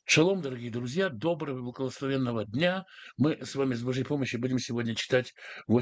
Шалом, дорогие друзья, доброго и благословенного дня. Мы с вами с Божьей помощью будем сегодня читать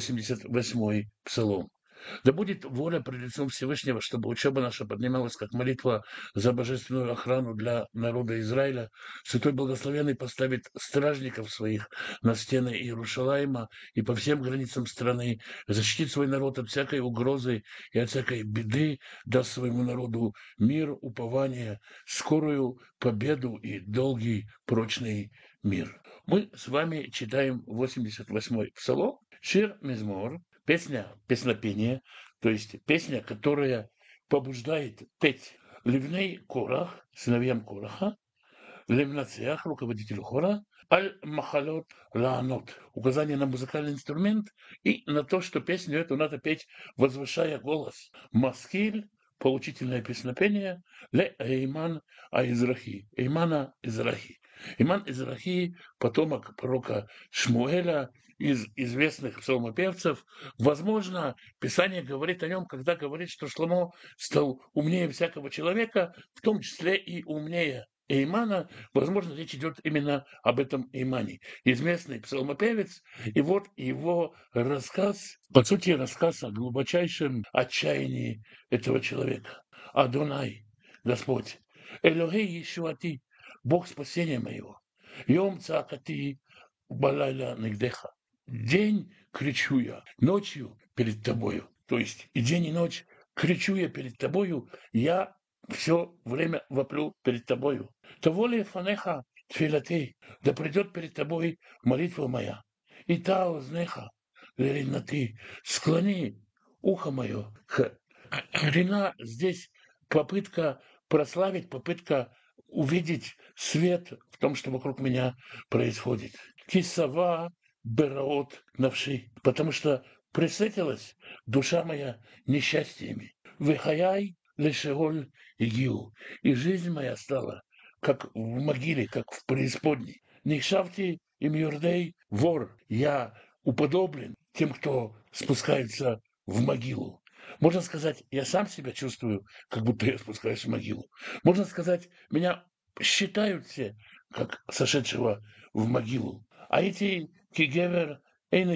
88-й Псалом. Да будет воля пред лицом Всевышнего, чтобы учеба наша поднималась как молитва за божественную охрану для народа Израиля. Святой Благословенный поставит стражников своих на стены Иерушалаима и по всем границам страны, защитит свой народ от всякой угрозы и от всякой беды, даст своему народу мир, упование, скорую победу и долгий прочный мир. Мы с вами читаем 88-й Псалом, Шир Мизмор, песня, песнопение, то есть песня, которая побуждает петь Ливней Корах, сыновьям Кораха, Лемнацеях, руководителю хора, Аль-Махалот Лаанот, указание на музыкальный инструмент и на то, что песню эту надо петь, возвышая голос. Маскиль, поучительное песнопение, Ле Эйман Аизрахи, Эймана Израхи. Иман Израхи, потомок пророка Шмуэля, из известных псалмопевцев. Возможно, Писание говорит о нем, когда говорит, что Шломо стал умнее всякого человека, в том числе и умнее Эймана. Возможно, речь идет именно об этом Эймане. Известный псалмопевец, и вот его рассказ, по сути, рассказ о глубочайшем отчаянии этого человека. Адонай, Господь, Элохей Ешуати, Бог спасения моего. Йом цаакати балайла нигдеха. День кричу я, ночью перед тобою. То есть и день, и ночь кричу я перед тобою, я все время воплю перед тобою. Того ли фанеха тфилати, да придет перед тобой молитва моя. И та узнеха леринати, склони ухо мое к Рина здесь попытка прославить, попытка увидеть свет в том, что вокруг меня происходит. Кисава бераот навши, потому что присытилась душа моя несчастьями. Выхаяй лешеоль игиу, и жизнь моя стала как в могиле, как в преисподней. Нишавти им юрдей вор, я уподоблен тем, кто спускается в могилу. Можно сказать, я сам себя чувствую, как будто я спускаюсь в могилу. Можно сказать, меня считают все, как сошедшего в могилу. А эти кигевер эйна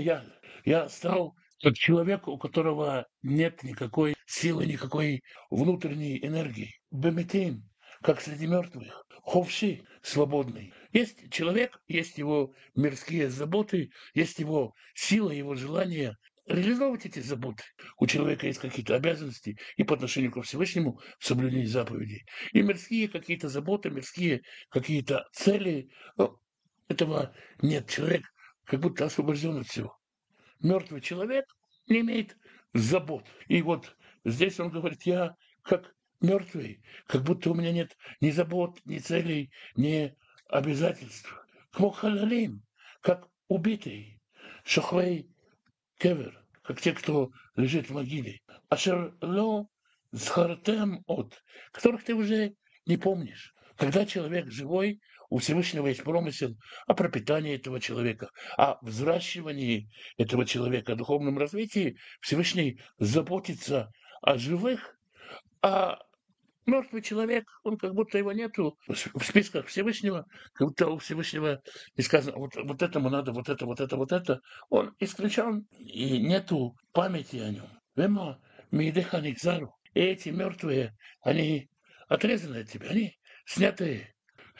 я стал как человек, у которого нет никакой силы, никакой внутренней энергии. Беметин, как среди мертвых. Ховши, свободный. Есть человек, есть его мирские заботы, есть его сила, его желание реализовывать эти заботы. У человека есть какие-то обязанности и по отношению ко Всевышнему в соблюдении заповедей, и мирские какие-то заботы, мирские какие-то цели. Но этого нет. Человек как будто освобожден от всего. Мертвый человек не имеет забот. И вот здесь он говорит, я как мертвый, как будто у меня нет ни забот, ни целей, ни обязательств. Кмохалалим, как убитый, шохвей кевер, как те, кто лежит в могиле. Ашерло схартем от, которых ты уже не помнишь. Когда человек живой, у Всевышнего есть промысел о пропитании этого человека, о взращивании этого человека, о духовном развитии. Всевышний заботится о живых, а мертвый человек, он как будто его нету в списках Всевышнего, как будто у Всевышнего не сказано, вот этому надо, вот это. Он исключен, и нету памяти о нем. Вема миидеха никзару. И эти мертвые, они отрезаны от тебя, они сняты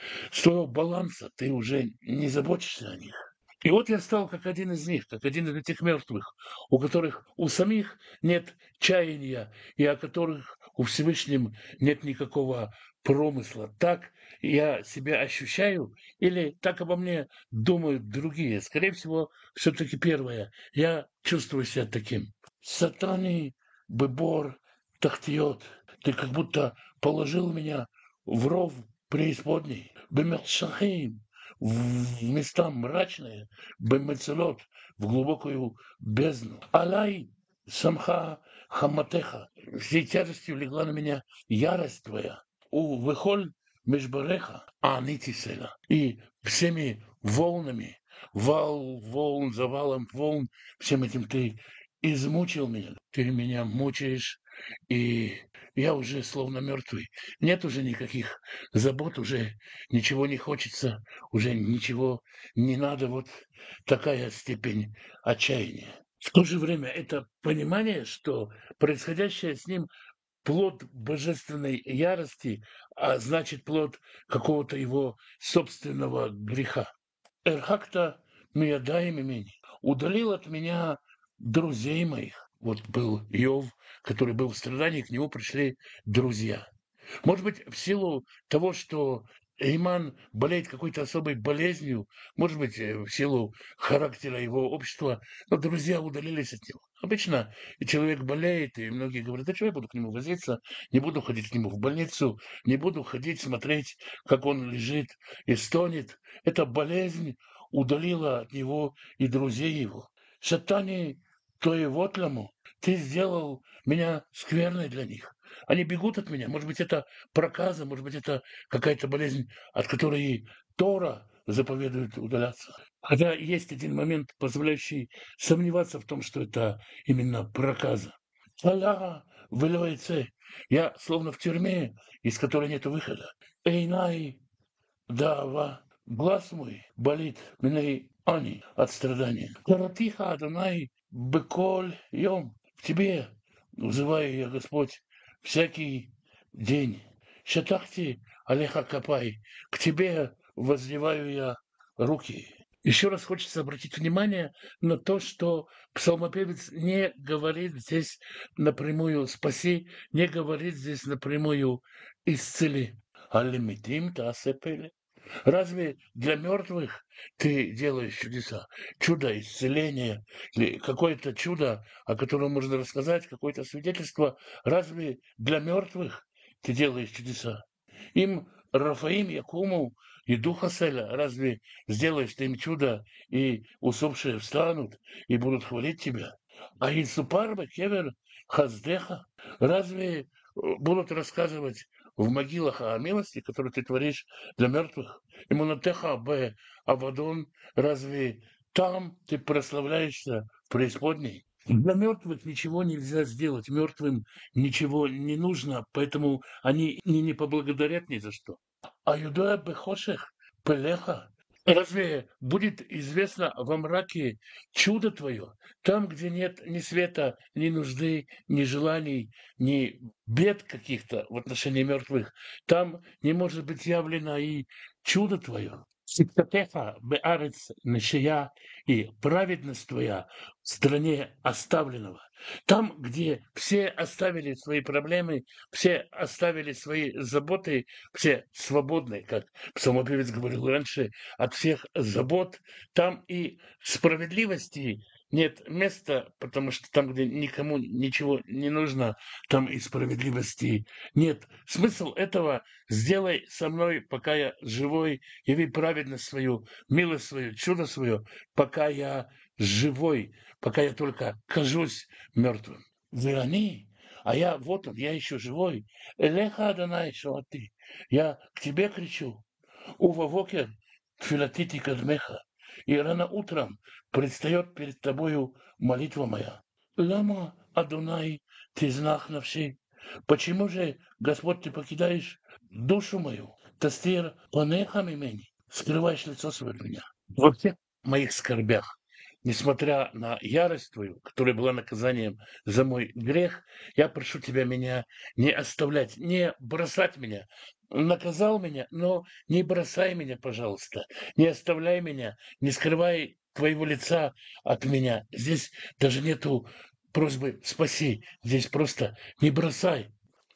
с твоего баланса, ты уже не заботишься о них. И вот я стал как один из них, как один из этих мертвых, у которых у самих нет чаяния, и о которых у Всевышнем нет никакого промысла. Так я себя ощущаю, или так обо мне думают другие. Скорее всего, все-таки первое. Я чувствую себя таким. Сатаны, быбор, тахтиот. Ты как будто положил меня в ров преисподней. Бемершахим, в места мрачные, бемецелот, в глубокую бездну. Алай самха хаматеха, всей тяжестью легла на меня ярость твоя. У выхоль межбареха, анитисела. И всеми волнами, вал волн за валом волн, всем этим ты измучил меня. Ты меня мучаешь, и я уже словно мертвый. Нет уже никаких забот, уже ничего не хочется, уже ничего не надо. Вот такая степень отчаяния. В то же время это понимание, что происходящее с ним плод божественной ярости, а значит плод какого-то его собственного греха. Эрхакта миядаем имени. Удалил от меня друзей моих. Вот был Иов, который был в страдании, к нему пришли друзья. Может быть, в силу того, что Эйман болеет какой-то особой болезнью, может быть, в силу характера его общества, но друзья удалились от него. Обычно человек болеет, и многие говорят, а что я буду к нему возиться, не буду ходить к нему в больницу, не буду ходить смотреть, как он лежит и стонет. Эта болезнь удалила от него и друзей его. Сатане, то и вот ламу, ты сделал меня скверной для них. Они бегут от меня. Может быть, это проказа, может быть, это какая-то болезнь, от которой Тора заповедует удаляться. Хотя есть один момент, позволяющий сомневаться в том, что это именно проказа. Аля выльется. Я словно в тюрьме, из которой нет выхода. Эйнай дава. Глаз мой болит, миней они от страдания. Каратиха Адонай беколь йом. В тебе взываю я, Господь, всякий день. Шатахти алеха капай. К тебе воздеваю я руки. Еще раз хочется обратить внимание на то, что псалмопевец не говорит здесь напрямую «спаси», не говорит здесь напрямую «исцели». Алимитим тасепели. Разве для мертвых ты делаешь чудеса? Чудо исцеления или какое-то чудо, о котором можно рассказать, какое-то свидетельство. Разве для мертвых ты делаешь чудеса? Им Рафаим, Якуму и Духа Селя, разве сделаешь ты им чудо, и усопшие встанут и будут хвалить тебя? А Исупарба, Кевер, Хаздеха, разве будут рассказывать в могилах о милости, которую ты творишь для мертвых? Имунотеха Б. Авадон, разве там ты прославляешься в преисподней? Для мертвых ничего нельзя сделать, мертвым ничего не нужно, поэтому они не поблагодарят ни за что. А Юдоя Бехошех, Пелеха, разве будет известно во мраке чудо твое, там, где нет ни света, ни нужды, ни желаний, ни бед каких-то в отношении мертвых, там не может быть явлено и чудо твое. Сиктатеха беарец нешия, и праведность твоя в стране оставленного. Там, где все оставили свои проблемы, все оставили свои заботы, все свободны, как псалмопевец говорил раньше, от всех забот, там и справедливости нет места, потому что там, где никому ничего не нужно, там и справедливости нет. Смысл этого — сделай со мной, пока я живой, яви праведность свою, милость свою, чудо свое, пока я живой, пока я только кажусь мертвым. Верони, а я, вот он, я еще живой. Элеха Адонай Шоати. Я к тебе кричу. Ува вокер тфилатити кадмеха. И рано утром предстает перед тобою молитва моя. Лама Адонай тизнах навши. Почему же, Господь, ты покидаешь душу мою? Тастир панеха мимени. Скрываешь лицо свое от меня. Во всех моих скорбях, несмотря на ярость твою, которая была наказанием за мой грех, я прошу тебя меня не оставлять, не бросать меня. Наказал меня, но не бросай меня, пожалуйста. Не оставляй меня, не скрывай твоего лица от меня. Здесь даже нету просьбы «спаси», здесь просто «не бросай».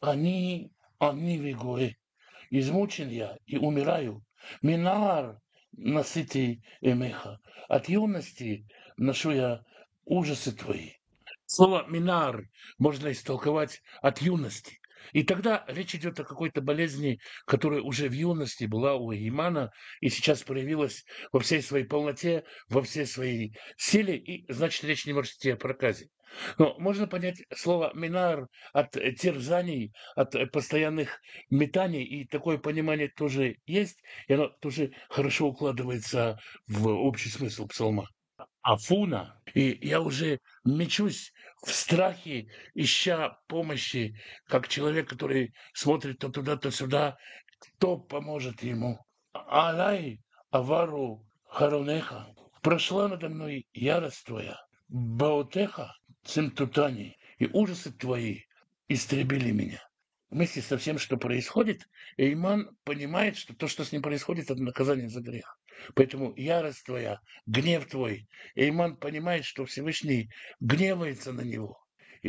Они вегоэ. Измучен я и умираю. Минар насыти эмеха. От юности ношу я ужасы твои. Слово «минар» можно истолковать от юности. И тогда речь идет о какой-то болезни, которая уже в юности была у Имана и сейчас проявилась во всей своей полноте, во всей своей силе, и значит речь не может идти о проказе. Но можно понять слово «минар» от терзаний, от постоянных метаний, и такое понимание тоже есть, и оно тоже хорошо укладывается в общий смысл псалма. Афуна, и я уже мечусь в страхе, ища помощи, как человек, который смотрит то туда, то сюда, кто поможет ему. Алай авару харонеха. Прошла надо мной ярость твоя, баотеха цимтутани, и ужасы твои истребили меня. Вместе со всем, что происходит, Эйман понимает, что то, что с ним происходит, это наказание за грех. Поэтому ярость твоя, гнев твой, Эйман понимает, что Всевышний гневается на него и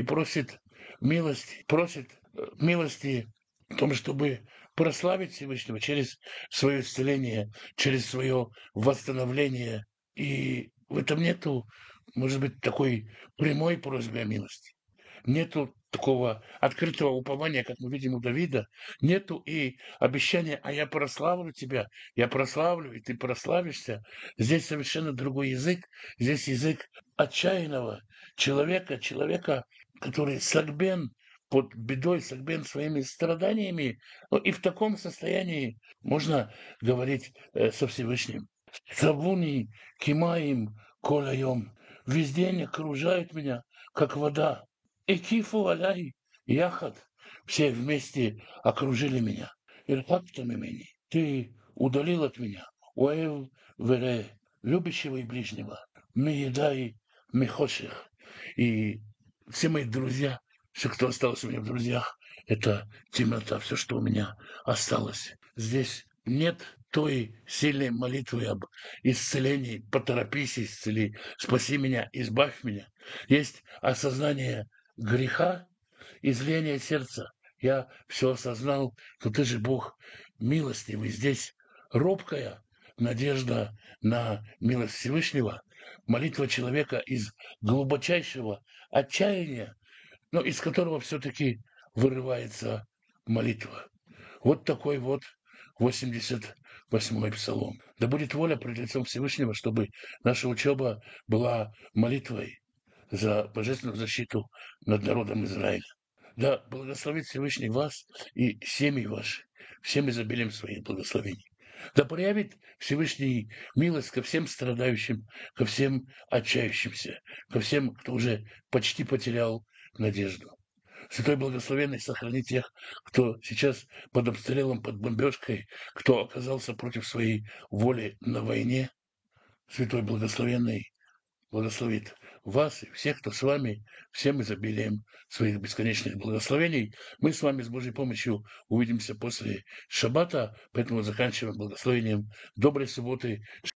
просит милости в том, чтобы прославить Всевышнего через свое исцеление, через свое восстановление. И в этом нету, может быть, такой прямой просьбы о милости. Нету такого открытого упования, как мы видим у Давида. Нету и обещания, а я прославлю тебя, я прославлю, и ты прославишься. Здесь совершенно другой язык. Здесь язык отчаянного человека, который согбен под бедой, согбен своими страданиями. Ну, и в таком состоянии можно говорить со Всевышним. Савуни кимаим колаем. Везде они окружают меня, как вода. Экифу аляй яхат. Все вместе окружили меня. Ирхакта мимени. Ты удалил от меня. Уэв вере. Любящего и ближнего. Миедай михоших. И все мои друзья, все, кто остался у меня в друзьях, это темнота, все, что у меня осталось. Здесь нет той сильной молитвы об исцелении, поторопись, исцели, спаси меня, избавь меня. Есть осознание греха, изление сердца. Я все осознал, что ты же Бог милостивый. Здесь робкая надежда на милость Всевышнего, молитва человека из глубочайшего отчаяния, но из которого все-таки вырывается молитва. Вот такой вот 88-й псалом. Да будет воля пред лицом Всевышнего, чтобы наша учеба была молитвой за божественную защиту над народом Израиля. Да благословит Всевышний вас и семьи ваши всем изобилием своих благословений. Да проявит Всевышний милость ко всем страдающим, ко всем отчаявшимся, ко всем, кто уже почти потерял надежду. Святой Благословенный сохрани тех, кто сейчас под обстрелом, под бомбежкой, кто оказался против своей воли на войне. Святой Благословенный благословит вас и всех, кто с вами, всем изобилием своих бесконечных благословений. Мы с вами с Божьей помощью увидимся после шаббата, поэтому заканчиваем благословением доброй субботы.